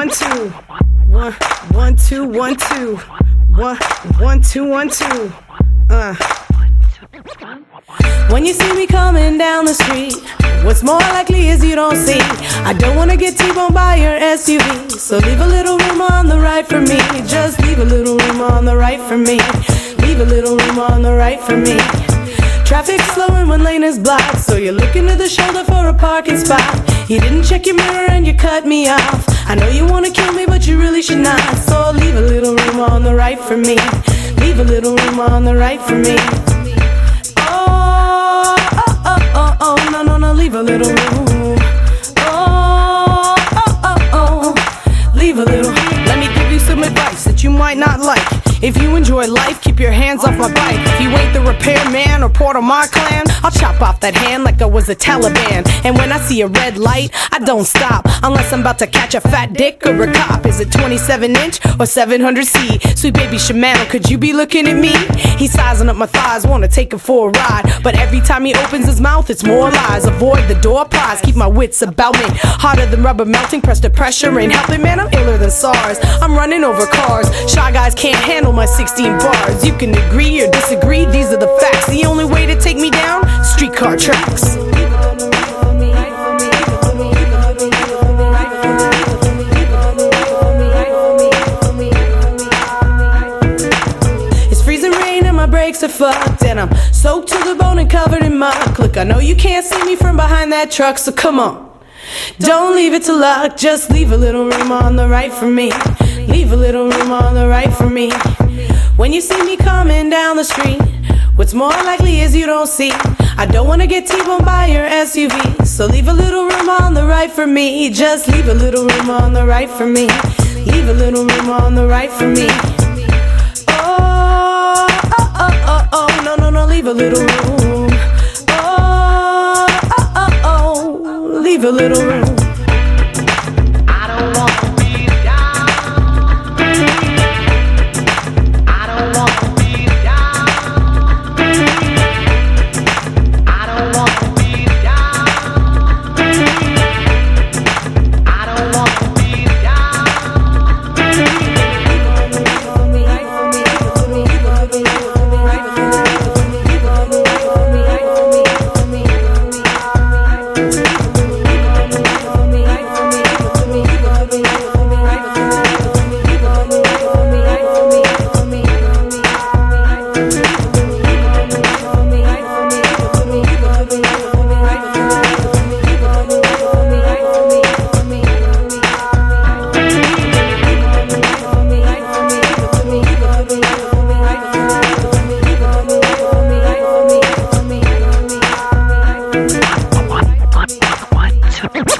2. 1, 1, 2, 1, 2. 1, 1, 2, 1, 2. When you see me coming down the street, what's more likely is you don't see. I don't wanna get T-boned by your SUV, so leave a little room on the right for me. Just leave a little room on the right for me. Leave a little room on the right for me. Traffic's slowing when lane is blocked, so you're looking to the shoulder for a parking spot. You didn't check your mirror and you cut me off. I know you wanna kill me, but you really should not. So leave a little room on the right for me. Leave a little room on the right for me. Oh, oh, oh, oh, oh, no, no, no, leave a little room. Oh, oh, oh, oh, leave a little. Let me give you some advice that you might not like. If you enjoy life, keep your hands off my bike. If you ain't the repairman or part of my clan, I'll chop off that hand like I was a Taliban. And when I see a red light, I don't stop unless I'm about to catch a fat dick or a cop. Is it 27-inch or 700C? Sweet baby Shimano, could you be looking at me? He's sizing up my thighs, wanna take him for a ride, but every time he opens his mouth, it's more lies. Avoid the door prize, keep my wits about me. Hotter than rubber melting, press the pressure, ain't helping, man, I'm iller than SARS. I'm running over cars, shy guys can't handle my 16 bars. You can agree or disagree, these are the facts. The only way to take me down, streetcar tracks. It's freezing rain and my brakes are fucked, and I'm soaked to the bone and covered in mud. Look, I know you can't see me from behind that truck, so come on. Don't leave it to luck, just leave a little room on the right for me. Leave a little room on the right for me. When you see me coming down the street, what's more likely is you don't see. I don't wanna get T-boned by your SUV, so leave a little room on the right for me. Just leave a little room on the right for me. Leave a little room on the right for me. Oh, oh, oh, oh, oh, no, no, no, leave a little room. Oh, oh, oh, oh, leave a little room. I don't want to be down. I don't want to be down. I don't want to be down. I don't want to be down. What?